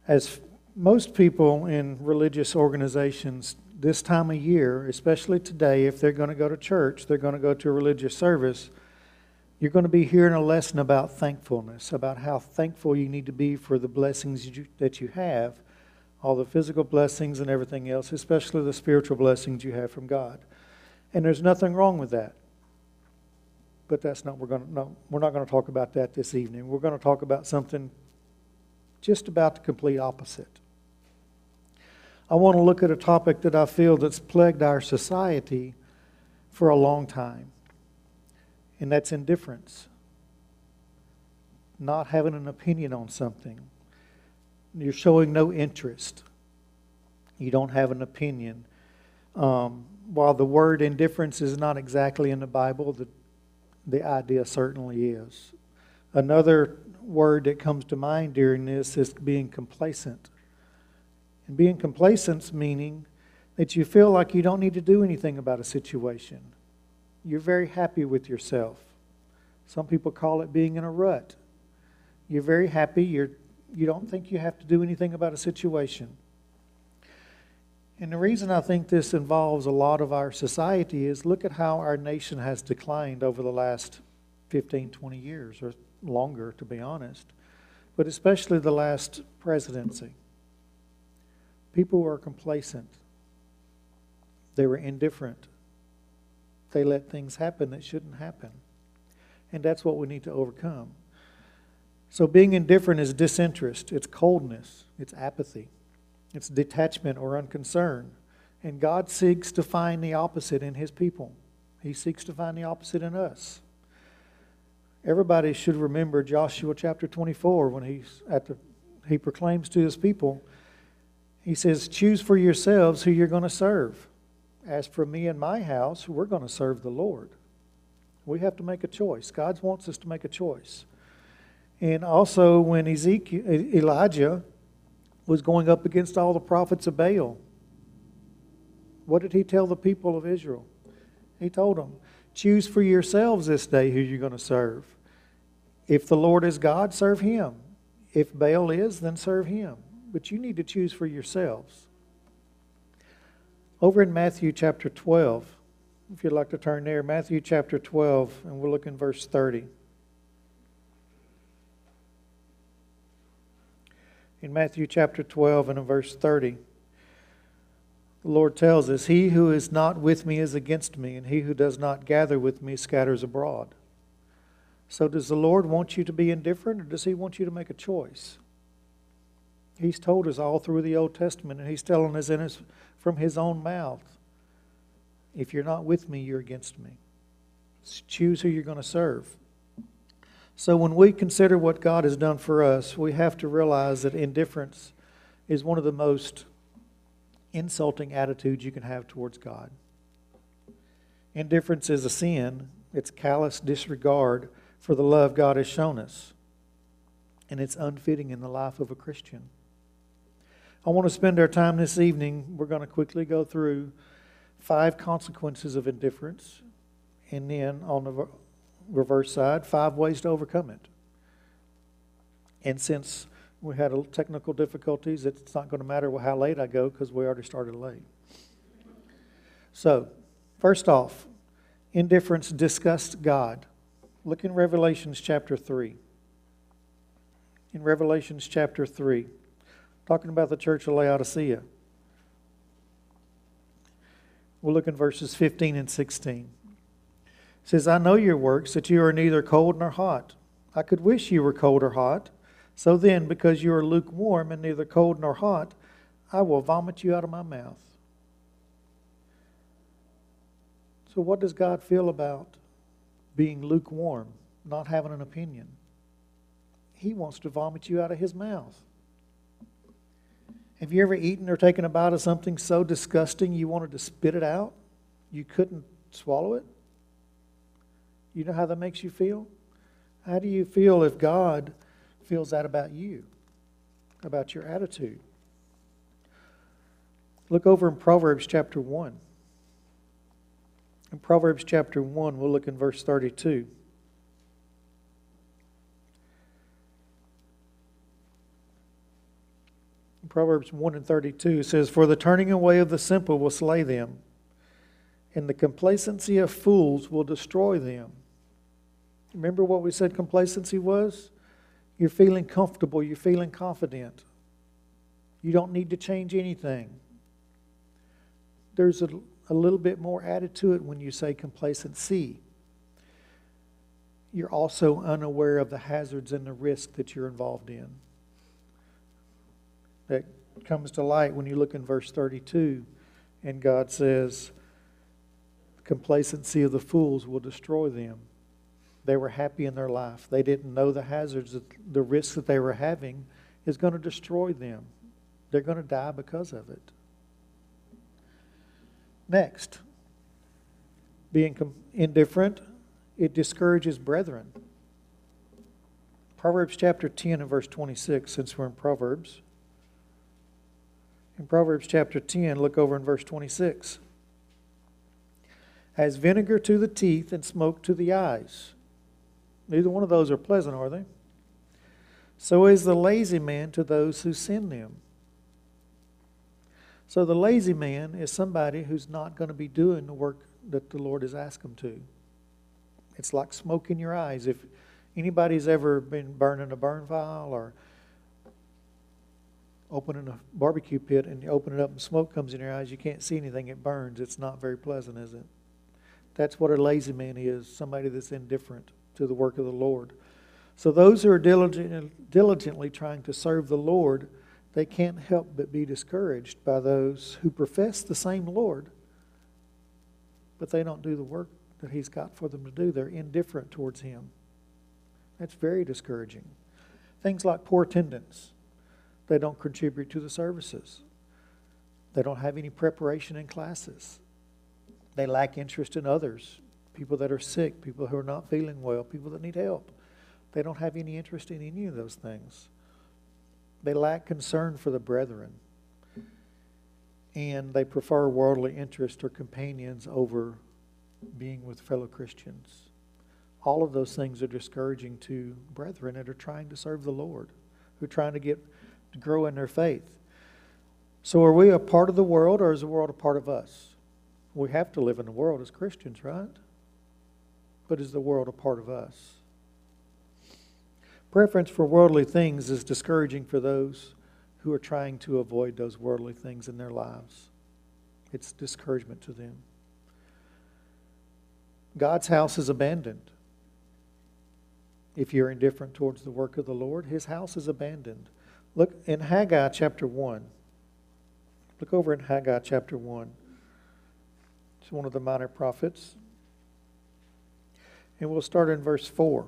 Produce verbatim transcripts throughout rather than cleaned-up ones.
As most people in religious organizations this time of year, especially today, if they're going to go to church, they're going to go to a religious service, you're going to be hearing a lesson about thankfulness, about how thankful you need to be for the blessings you, that you have, all the physical blessings and everything else, especially the spiritual blessings you have from God. And there's nothing wrong with that. But that's not we're going to no, we're not going to talk about that this evening. We're going to talk about something just about the complete opposite. I want to look at a topic that I feel that's plagued our society for a long time. And that's indifference. Not having an opinion on something. You're showing no interest. You don't have an opinion. Um, while the word indifference is not exactly in the Bible, the, the idea certainly is. Another word that comes to mind during this is being complacent. And being complacent meaning that you feel like you don't need to do anything about a situation. You're very happy with yourself. Some people call it being in a rut. You're very happy. You're, you don't think you have to do anything about a situation. And the reason I think this involves a lot of our society is look at how our nation has declined over the last fifteen, twenty years, or longer, to be honest. But especially the last presidency. People were complacent. They were indifferent. They let things happen that shouldn't happen. And that's what we need to overcome. So being indifferent is disinterest. It's coldness. It's apathy. It's detachment or unconcern. And God seeks to find the opposite in His people. He seeks to find the opposite in us. Everybody should remember Joshua chapter twenty-four when he's at the, he proclaims to his people, he says, choose for yourselves who you're going to serve. As for me and my house, we're going to serve the Lord. We have to make a choice. God wants us to make a choice. And also when Ezekiel, Elijah was going up against all the prophets of Baal, what did he tell the people of Israel? He told them, choose for yourselves this day who you're going to serve. If the Lord is God, serve Him. If Baal is, then serve him. But you need to choose for yourselves. Over in Matthew chapter twelve, if you'd like to turn there, Matthew chapter twelve, and we'll look in verse thirty. In Matthew chapter twelve and in verse thirty, the Lord tells us, he who is not with me is against me, and he who does not gather with me scatters abroad. So does the Lord want you to be indifferent, or does He want you to make a choice? He's told us all through the Old Testament, and He's telling us in his, from His own mouth, if you're not with me, you're against me. Choose who you're going to serve. So when we consider what God has done for us, we have to realize that indifference is one of the most insulting attitudes you can have towards God. Indifference is a sin. It's callous disregard for the love God has shown us. And it's unfitting in the life of a Christian. I want to spend our time this evening, we're going to quickly go through five consequences of indifference. And then on the reverse side, five ways to overcome it. And since we had a technical difficulties, it's not going to matter how late I go because we already started late. So, first off, indifference disgusts God. Look in Revelations chapter three. In Revelations chapter three, talking about the church of Laodicea. We'll look in verses fifteen and sixteen. It says, I know your works, that you are neither cold nor hot. I could wish you were cold or hot. So then, because you are lukewarm and neither cold nor hot, I will vomit you out of my mouth. So what does God feel about being lukewarm, not having an opinion? He wants to vomit you out of His mouth. Have you ever eaten or taken a bite of something so disgusting you wanted to spit it out? You couldn't swallow it? You know how that makes you feel? How do you feel if God feels that about you, about your attitude? Look over in Proverbs chapter one. In Proverbs chapter one, we'll look in verse thirty-two. Proverbs one and thirty-two says, "For the turning away of the simple will slay them, and the complacency of fools will destroy them." Remember what we said complacency was? You're feeling comfortable. You're feeling confident. You don't need to change anything. There's a, a little bit more added to it when you say complacency. You're also unaware of the hazards and the risk that you're involved in. That comes to light when you look in verse thirty-two, and God says, "The complacency of the fools will destroy them." They were happy in their life. They didn't know the hazards, that the risks that they were having is going to destroy them. They're going to die because of it. Next, being indifferent, it discourages brethren. Proverbs chapter ten and verse twenty-six, since we're in Proverbs. In Proverbs chapter ten, look over in verse twenty-six. "As vinegar to the teeth and smoke to the eyes." Neither one of those are pleasant, are they? "So is the lazy man to those who send them." So the lazy man is somebody who's not going to be doing the work that the Lord has asked them to. It's like smoke in your eyes. If anybody's ever been burning a burn file or opening a barbecue pit and you open it up and smoke comes in your eyes, you can't see anything, it burns. It's not very pleasant, is it? That's what a lazy man is, somebody that's indifferent to the work of the Lord. So those who are diligent, diligently trying to serve the Lord, they can't help but be discouraged by those who profess the same Lord, but they don't do the work that He's got for them to do. They're indifferent towards Him. That's very discouraging. Things like poor attendance. They don't contribute to the services. They don't have any preparation in classes. They lack interest in others. People that are sick, people who are not feeling well, people that need help. They don't have any interest in any of those things. They lack concern for the brethren. And they prefer worldly interest or companions over being with fellow Christians. All of those things are discouraging to brethren that are trying to serve the Lord, who are trying to get to grow in their faith. So are we a part of the world, or is the world a part of us? We have to live in the world as Christians, right? But is the world a part of us? Preference for worldly things is discouraging for those who are trying to avoid those worldly things in their lives. It's discouragement to them. God's house is abandoned. If you're indifferent towards the work of the Lord, His house is abandoned. Look in Haggai chapter one. Look over in Haggai chapter one. It's one of the minor prophets. And we'll start in verse four.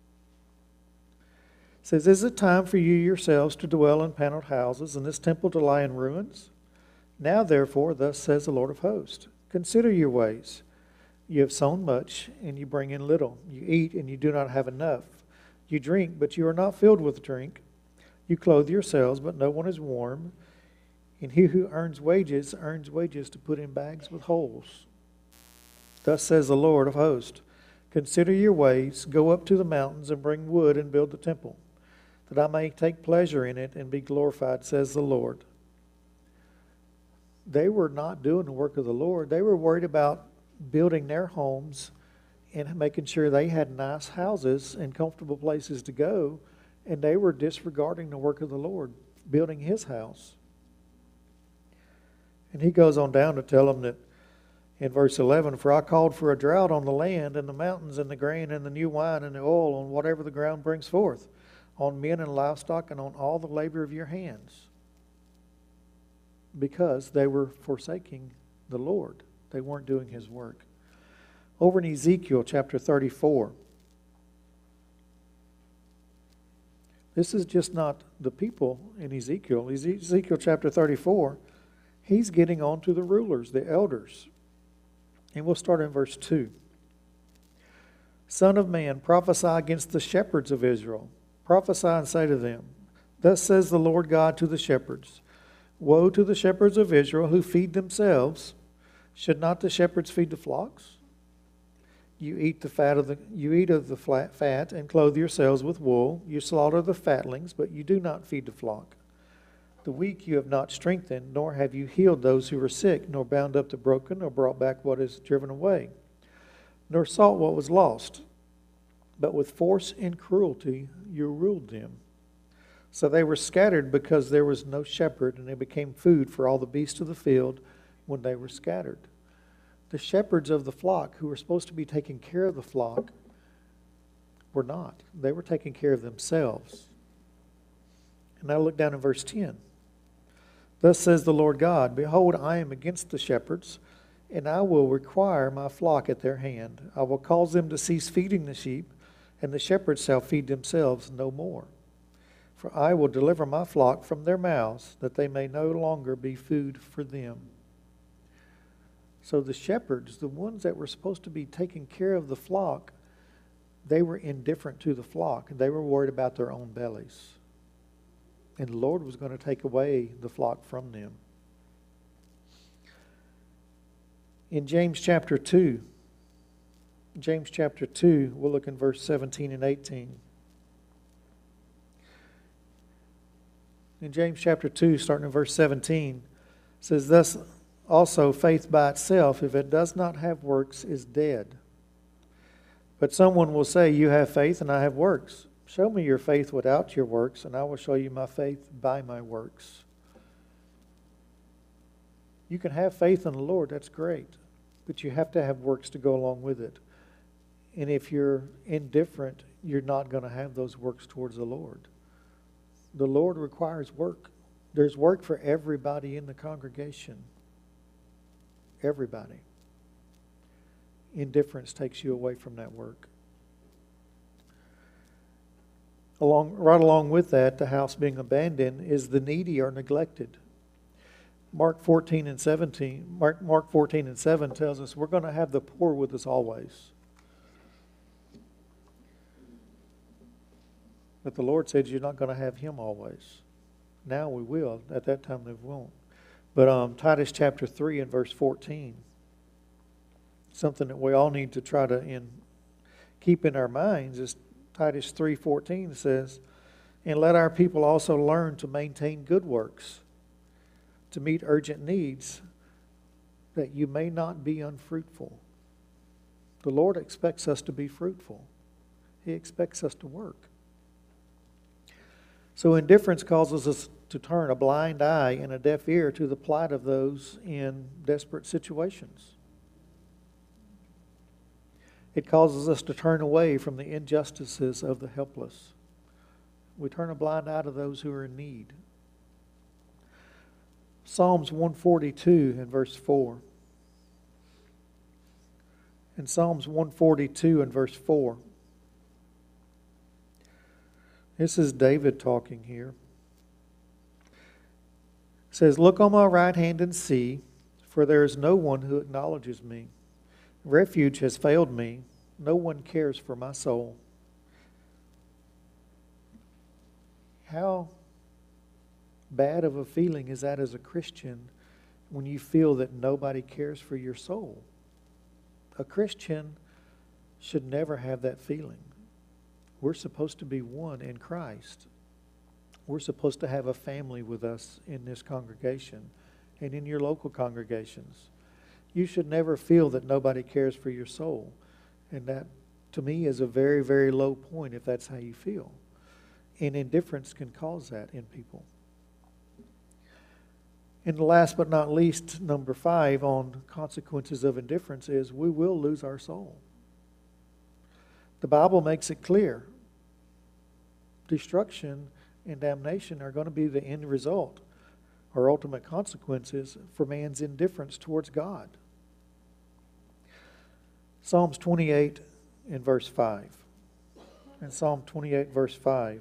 It says, "Is it time for you yourselves to dwell in paneled houses, and this temple to lie in ruins? Now therefore, thus says the Lord of hosts, consider your ways. You have sown much, and you bring in little. You eat, and you do not have enough. You drink, but you are not filled with drink. You clothe yourselves, but no one is warm. And he who earns wages, earns wages to put in bags with holes. Thus says the Lord of hosts, consider your ways, go up to the mountains and bring wood and build the temple, that I may take pleasure in it and be glorified, says the Lord." They were not doing the work of the Lord. They were worried about building their homes and making sure they had nice houses and comfortable places to go, and they were disregarding the work of the Lord, building His house. And He goes on down to tell them that in verse eleven, "For I called for a drought on the land and the mountains and the grain and the new wine and the oil on whatever the ground brings forth, on men and livestock and on all the labor of your hands." Because they were forsaking the Lord. They weren't doing His work. Over in Ezekiel chapter thirty-four. This is just not the people in Ezekiel. Ezekiel chapter thirty-four, he's getting on to the rulers, the elders. And we'll start in verse two. "Son of man, prophesy against the shepherds of Israel. Prophesy and say to them, thus says the Lord God to the shepherds, woe to the shepherds of Israel who feed themselves. Should not the shepherds feed the flocks? You eat the fat of the you eat of the flat fat and clothe yourselves with wool. You slaughter the fatlings, but you do not feed the flock. The weak you have not strengthened, nor have you healed those who are sick, nor bound up the broken, nor brought back what is driven away, nor sought what was lost. But with force and cruelty you ruled them. So they were scattered because there was no shepherd, and they became food for all the beasts of the field when they were scattered. The shepherds of the flock, who were supposed to be taking care of the flock, were not. They were taking care of themselves. And now look down in verse ten. Thus says the Lord God, Behold, I am against the shepherds, and I will require my flock at their hand. I will cause them to cease feeding the sheep, and the shepherds shall feed themselves no more. For I will deliver my flock from their mouths, that they may no longer be food for them. So the shepherds, the ones that were supposed to be taking care of the flock, they were indifferent to the flock. They were worried about their own bellies. And the Lord was going to take away the flock from them. In James chapter two, James chapter two, we'll look in verse seventeen and eighteen. In James chapter two, starting in verse seventeen, it says, Thus also faith by itself, if it does not have works, is dead. But someone will say, You have faith and I have works. Show me your faith without your works, and I will show you my faith by my works. You can have faith in the Lord, that's great. But you have to have works to go along with it. And if you're indifferent, you're not going to have those works towards the Lord. The Lord requires work. There's work for everybody in the congregation. Everybody. Indifference takes you away from that work. Along, right along with that, the house being abandoned, is the needy are neglected. Mark fourteen and seventeen, Mark, Mark fourteen and seven tells us we're going to have the poor with us always. But the Lord said you're not going to have him always. Now we will. At that time we won't. But um, Titus chapter three and verse fourteen, something that we all need to try to in, keep in our minds is Titus three fourteen says, And let our people also learn to maintain good works, to meet urgent needs, that you may not be unfruitful. The Lord expects us to be fruitful. He expects us to work. So indifference causes us to turn a blind eye and a deaf ear to the plight of those in desperate situations. It causes us to turn away from the injustices of the helpless. We turn a blind eye to those who are in need. Psalms one forty-two and verse four. In Psalms one forty-two and verse four. This is David talking here. It says, Look on my right hand and see, for there is no one who acknowledges me. Refuge has failed me. No one cares for my soul. How bad of a feeling is that as a Christian when you feel that nobody cares for your soul? A Christian should never have that feeling. We're supposed to be one in Christ. We're supposed to have a family with us in this congregation and in your local congregations. You should never feel that nobody cares for your soul. And that, to me, is a very, very low point if that's how you feel. And indifference can cause that in people. And last but not least, number five on consequences of indifference is we will lose our soul. The Bible makes it clear. Destruction and damnation are going to be the end result or ultimate consequences for man's indifference towards God. Psalms twenty-eight and verse five. In Psalm twenty-eight verse five.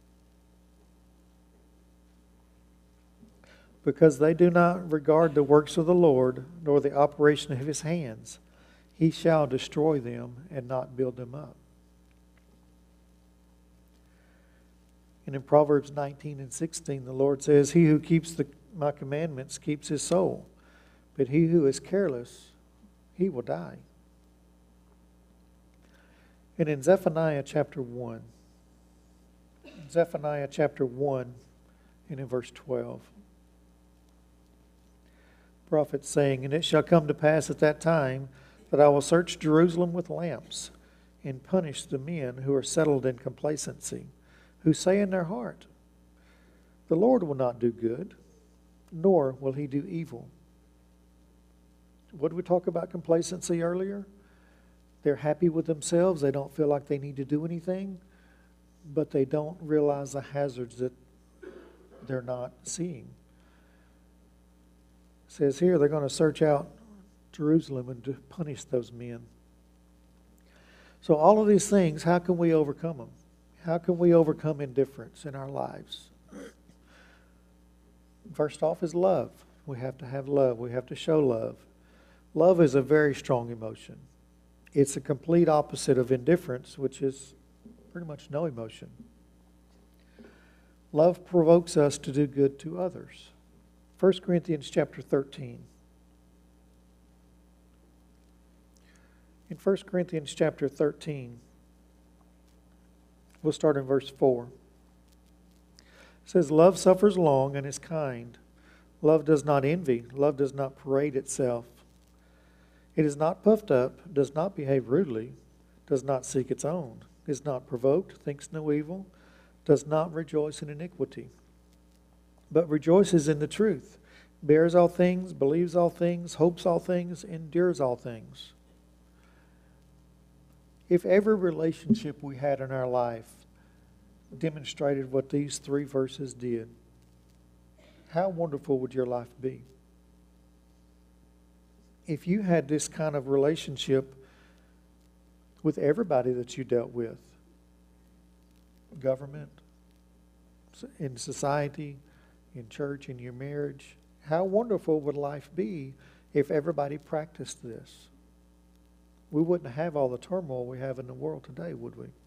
Because they do not regard the works of the Lord, nor the operation of his hands, he shall destroy them and not build them up. And in Proverbs nineteen and sixteen, the Lord says, He who keeps the, my commandments keeps his soul, but he who is careless, he will die. And in Zephaniah chapter one, Zephaniah chapter one And in verse twelve, the prophet saying, "And it shall come to pass at that time that I will search Jerusalem with lamps and punish the men who are settled in complacency, who say in their heart, the Lord will not do good, nor will he do evil." What did we talk about complacency earlier? They're happy with themselves. They don't feel like they need to do anything, but they don't realize the hazards that they're not seeing. It says here they're going to search out Jerusalem and to punish those men. So all of these things, how can we overcome them? How can we overcome indifference in our lives? First off is love. We have to have love. We have to show love. Love is a very strong emotion. It's a complete opposite of indifference, which is pretty much no emotion. Love provokes us to do good to others. First Corinthians chapter thirteen. In First Corinthians chapter thirteen, we'll start in verse four. It says, "Love suffers long and is kind. Love does not envy. Love does not parade itself. It is not puffed up, does not behave rudely, does not seek its own, is not provoked, thinks no evil, does not rejoice in iniquity, but rejoices in the truth, bears all things, believes all things, hopes all things, endures all things." If every relationship we had in our life demonstrated what these three verses did, how wonderful would your life be? If you had this kind of relationship with everybody that you dealt with, government, in society, in church, in your marriage, how wonderful would life be if everybody practiced this? We wouldn't have all the turmoil we have in the world today, would we?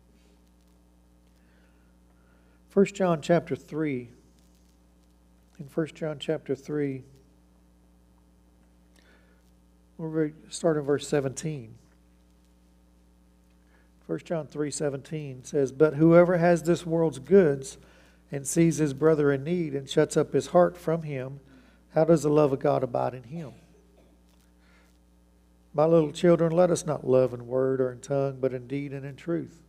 First John chapter three. In First John chapter three, we'll start in verse seventeen. First John three seventeen says, "But whoever has this world's goods and sees his brother in need and shuts up his heart from him, how does the love of God abide in him? My little children, let us not love in word or in tongue, but in deed and in truth."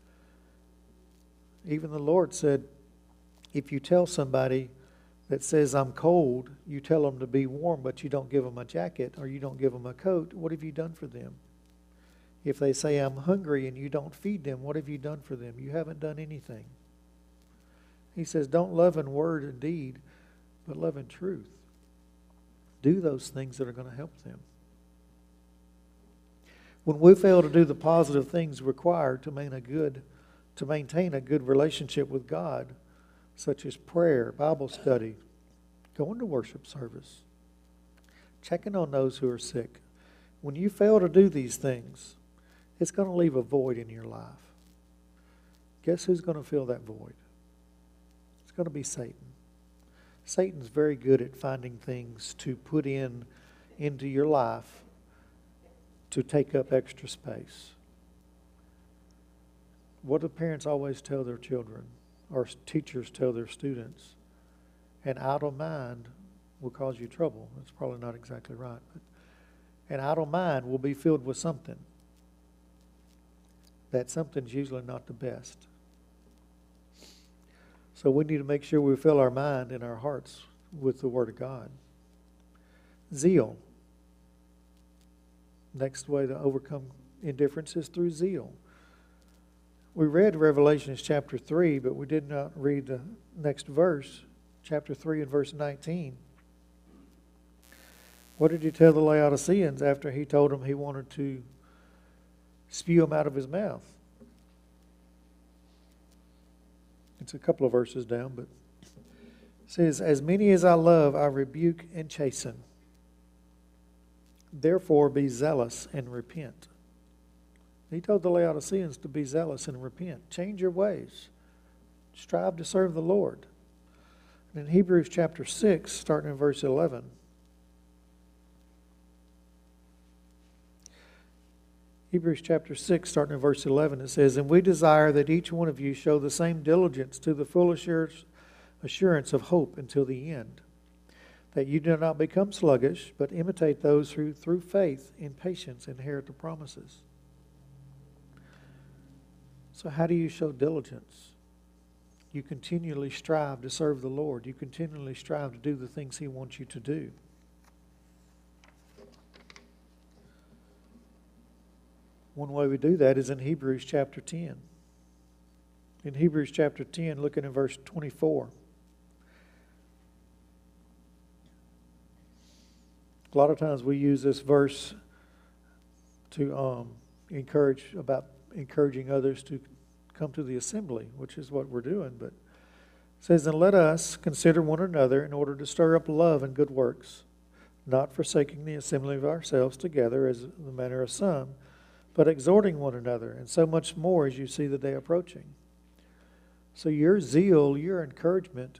Even the Lord said, if you tell somebody that says, "I'm cold," you tell them to be warm, but you don't give them a jacket or you don't give them a coat, what have you done for them? If they say, "I'm hungry," and you don't feed them, what have you done for them? You haven't done anything. He says, don't love in word and deed, but love in truth. Do those things that are going to help them. When we fail to do the positive things required to maintain a good, to maintain a good relationship with God, such as prayer, Bible study, going to worship service, checking on those who are sick, when you fail to do these things, it's going to leave a void in your life. Guess who's going to fill that void? It's going to be Satan. Satan's very good at finding things to put in into your life to take up extra space. What do parents always tell their children, or teachers tell their students? An idle mind will cause you trouble. That's probably not exactly right, but an idle mind will be filled with something. That something's usually not the best. So we need to make sure we fill our mind and our hearts with the Word of God. Zeal. Next way to overcome indifference is through zeal. We read Revelation chapter three, but we did not read the next verse, chapter three and verse nineteen. What did he tell the Laodiceans after he told them he wanted to spew them out of his mouth? It's a couple of verses down, but it says, "As many as I love, I rebuke and chasten. Therefore be zealous and repent." He told the Laodiceans to be zealous and repent. Change your ways. Strive to serve the Lord. And in Hebrews chapter six, starting in verse eleven, Hebrews chapter six, starting in verse eleven, it says, "And we desire that each one of you show the same diligence to the full assurance of hope until the end, that you do not become sluggish, but imitate those who through faith in patience inherit the promises. So how do you show diligence? You continually strive to serve the Lord. You continually strive to do the things He wants you to do. One way we do that is in Hebrews chapter ten. In Hebrews chapter ten, looking at verse twenty-four. A lot of times we use this verse to um, encourage about encouraging others to come to the assembly, which is what we're doing. But it says, and let us consider one another in order to stir up love and good works, not forsaking the assembly of ourselves together as the manner of some, but exhorting one another, and so much more as you see the day approaching. So your zeal, your encouragement,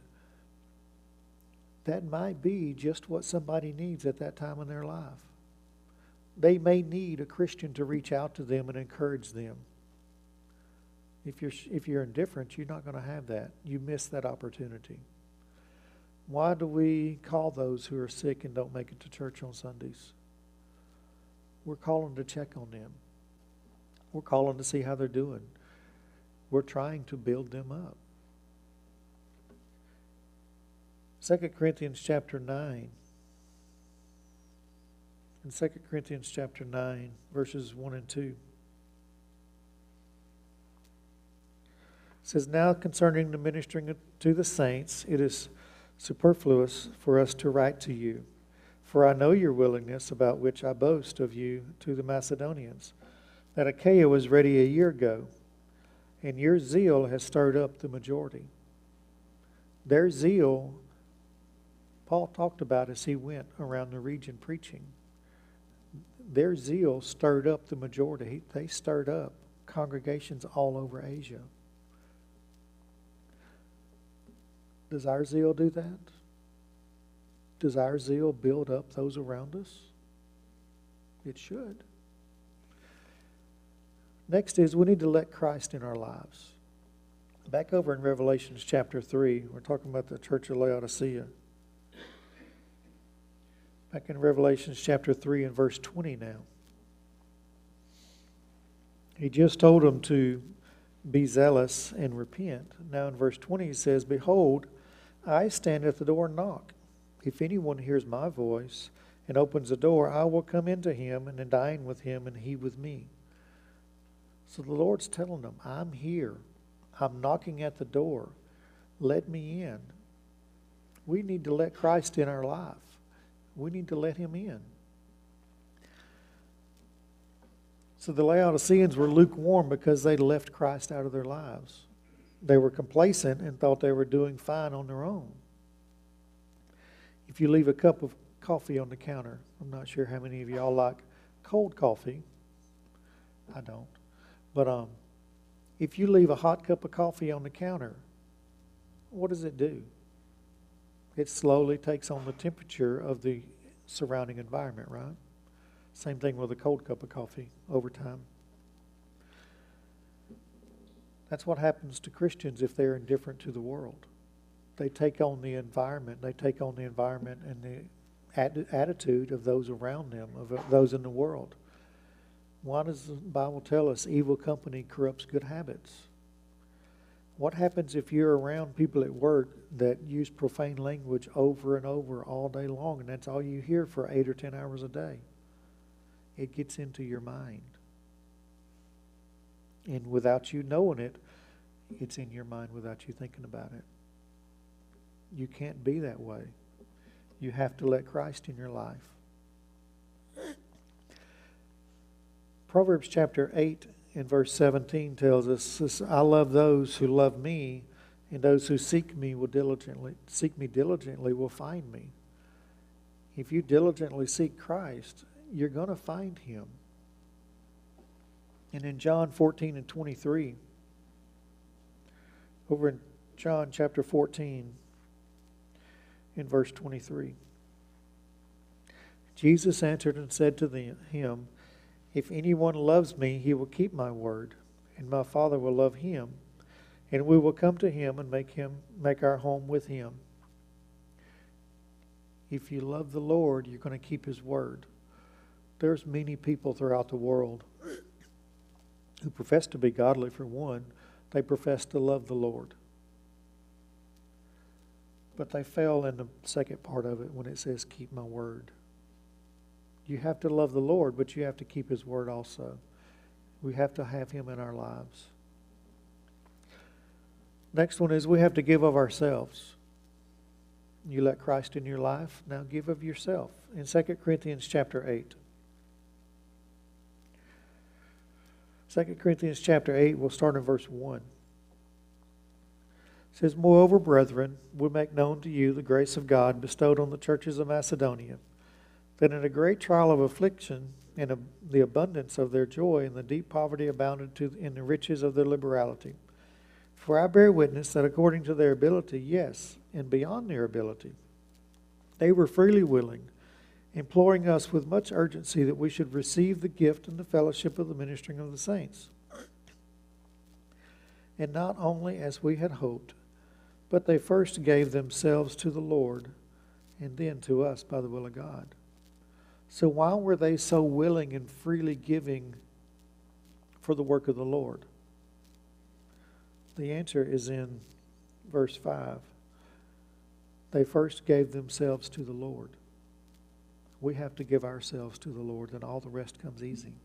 that might be just what somebody needs at that time in their life. They may need a Christian to reach out to them and encourage them. If you're, if you're indifferent, you're not going to have that. You miss that opportunity. Why do we call those who are sick and don't make it to church on Sundays? We're calling to check on them. We're calling to see how they're doing. We're trying to build them up. Second Corinthians chapter nine. In Second Corinthians chapter nine, verses one and two. It says, now concerning the ministering to the saints, it is superfluous for us to write to you. For I know your willingness, about which I boast of you to the Macedonians, that Achaia was ready a year ago, and your zeal has stirred up the majority. Their zeal, Paul talked about as he went around the region preaching. Their zeal stirred up the majority. They stirred up congregations all over Asia. Does our zeal do that? Does our zeal build up those around us? It should. Next is we need to let Christ in our lives. Back over in Revelation chapter three, we're talking about the church of Laodicea. Back in Revelation chapter three and verse twenty now. He just told them to be zealous and repent. Now in verse twenty he says, behold, I stand at the door and knock. If anyone hears my voice and opens the door, I will come into him and dine with him and he with me. So the Lord's telling them, I'm here. I'm knocking at the door. Let me in. We need to let Christ in our life. We need to let Him in. So the Laodiceans were lukewarm because they left Christ out of their lives. They were complacent and thought they were doing fine on their own. If you leave a cup of coffee on the counter, I'm not sure how many of y'all like cold coffee. I don't. But um, if you leave a hot cup of coffee on the counter, what does it do? It slowly takes on the temperature of the surrounding environment, right? Same thing with a cold cup of coffee over time. That's what happens to Christians if they're indifferent to the world. They take on the environment. They take on the environment and the ad- attitude of those around them, of uh, those in the world. Why does the Bible tell us evil company corrupts good habits? What happens if you're around people at work that use profane language over and over all day long, and that's all you hear for eight or ten hours a day? It gets into your mind. And without you knowing it, it's in your mind without you thinking about it. You can't be that way. You have to let Christ in your life. Proverbs chapter eight and verse seventeen tells us, I love those who love me, and those who seek me will diligently seek me diligently will find me. If you diligently seek Christ, you're going to find Him. And in John fourteen and twenty-three, over in John chapter fourteen, in verse twenty-three, Jesus answered and said to the, him, if anyone loves me, he will keep my word, and my Father will love him, and we will come to Him and make Him make our home with Him. If you love the Lord, you're going to keep His word. There's many people throughout the world who profess to be godly for one. They profess to love the Lord. But they fail in the second part of it when it says, keep my word. You have to love the Lord, but you have to keep His word also. We have to have Him in our lives. Next one is we have to give of ourselves. You let Christ in your life, now give of yourself. In Second Corinthians chapter eight. Second Corinthians chapter eight, we'll start in verse one. It says, moreover, brethren, we make known to you the grace of God bestowed on the churches of Macedonia, that in a great trial of affliction, in a, the abundance of their joy, and the deep poverty abounded to, in the riches of their liberality. For I bear witness that according to their ability, yes, and beyond their ability, they were freely willing, imploring us with much urgency that we should receive the gift and the fellowship of the ministering of the saints. And not only as we had hoped, but they first gave themselves to the Lord, and then to us by the will of God. So why were they so willing and freely giving for the work of the Lord? The answer is in verse five. They first gave themselves to the Lord. We have to give ourselves to the Lord, and all the rest comes easy.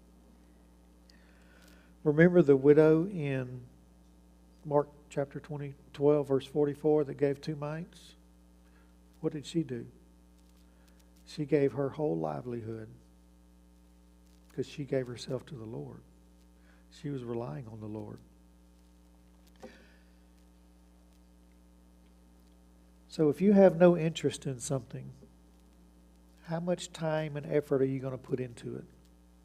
Remember the widow in Mark chapter twenty, twelve, verse forty-four that gave two mites? What did she do? She gave her whole livelihood because she gave herself to the Lord. She was relying on the Lord. So if you have no interest in something, how much time and effort are you going to put into it?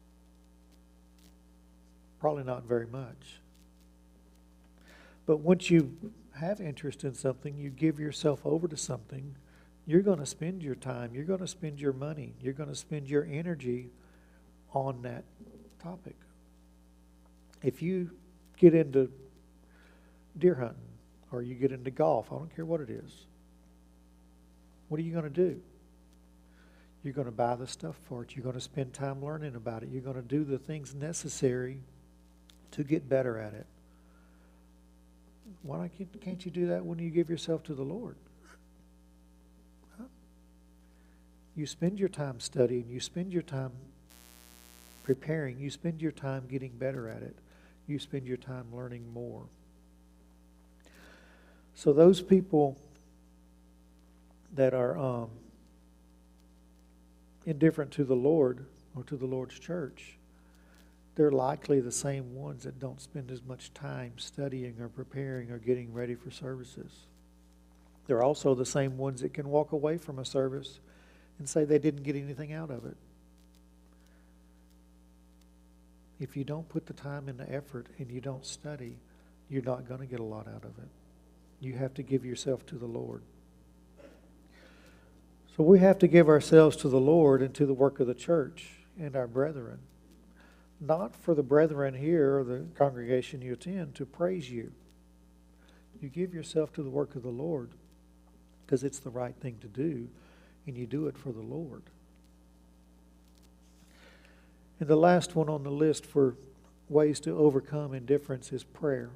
Probably not very much. But once you have interest in something, you give yourself over to something, you're going to spend your time, you're going to spend your money, you're going to spend your energy on that topic. If you get into deer hunting or you get into golf, I don't care what it is, what are you going to do? You're going to buy the stuff for it. You're going to spend time learning about it. You're going to do the things necessary to get better at it. Why can't you do that when you give yourself to the Lord? Huh? You spend your time studying. You spend your time preparing. You spend your time getting better at it. You spend your time learning more. So those people that are um, indifferent to the Lord or to the Lord's church, they're likely the same ones that don't spend as much time studying or preparing or getting ready for services. They're also the same ones that can walk away from a service and say they didn't get anything out of it. If you don't put the time and the effort and you don't study, you're not going to get a lot out of it. You have to give yourself to the Lord. So we have to give ourselves to the Lord and to the work of the church and our brethren. Not for the brethren here or the congregation you attend to praise you. You give yourself to the work of the Lord because it's the right thing to do, and you do it for the Lord. And the last one on the list for ways to overcome indifference is prayer.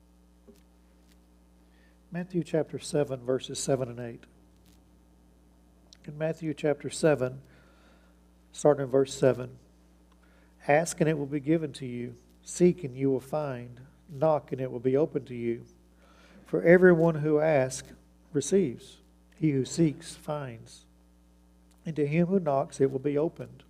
Matthew chapter seven, verses seven and eight. In Matthew chapter seven, starting in verse seven, ask and it will be given to you. Seek and you will find. Knock and it will be opened to you. For everyone who asks receives. He who seeks finds. And to him who knocks it will be opened.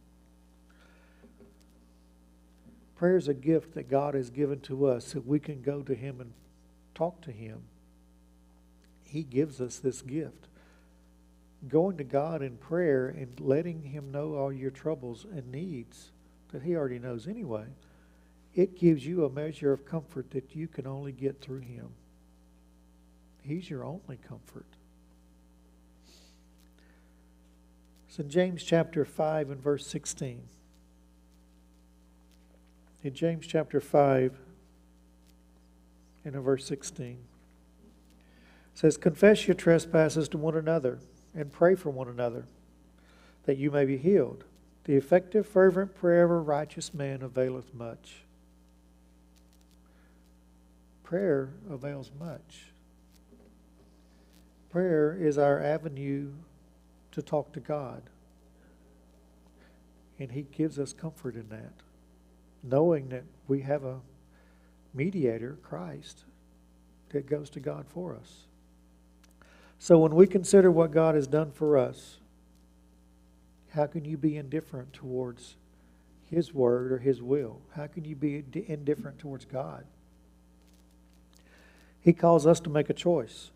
Prayer is a gift that God has given to us that we can go to Him and talk to Him. He gives us this gift. Going to God in prayer and letting Him know all your troubles and needs that He already knows anyway, it gives you a measure of comfort that you can only get through Him. He's your only comfort. It's in James chapter five and verse sixteen. In James chapter five And in verse sixteen, it says, confess your trespasses to one another and pray for one another, that you may be healed. The effective, fervent prayer of a righteous man availeth much. Prayer avails much. Prayer is our avenue to talk to God. And He gives us comfort in that, knowing that we have a mediator, Christ, that goes to God for us. So when we consider what God has done for us, how can you be indifferent towards His word or His will? How can you be indifferent towards God? He calls us to make a choice.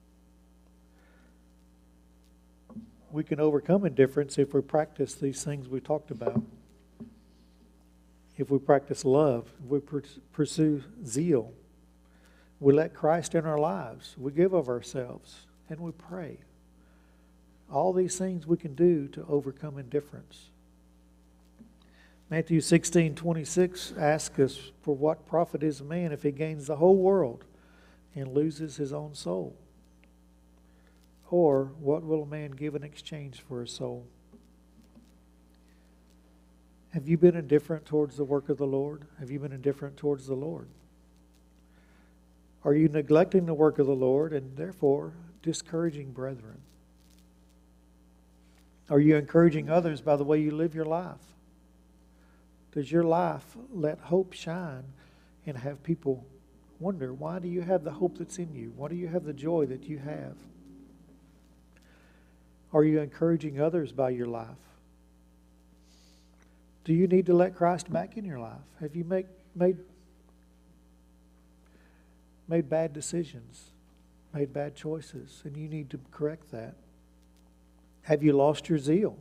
We can overcome indifference if we practice these things we talked about. If we practice love, if we pursue zeal, we let Christ in our lives, we give of ourselves, and we pray. All these things we can do to overcome indifference. Matthew sixteen twenty-six asks us, for what profit is a man if he gains the whole world and loses his own soul? Or what will a man give in exchange for his soul? Have you been indifferent towards the work of the Lord? Have you been indifferent towards the Lord? Are you neglecting the work of the Lord and therefore discouraging brethren? Are you encouraging others by the way you live your life? Does your life let hope shine and have people wonder, why do you have the hope that's in you? Why do you have the joy that you have? Are you encouraging others by your life? Do you need to let Christ back in your life? Have you make, made, made bad decisions, made bad choices, and you need to correct that? Have you lost your zeal?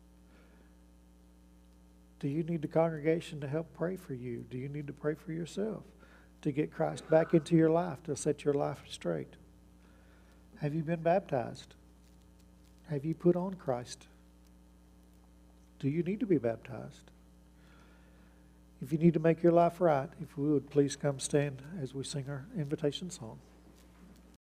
Do you need the congregation to help pray for you? Do you need to pray for yourself to get Christ back into your life, to set your life straight? Have you been baptized? Have you put on Christ? Do you need to be baptized? If you need to make your life right, if we would please come stand as we sing our invitation song.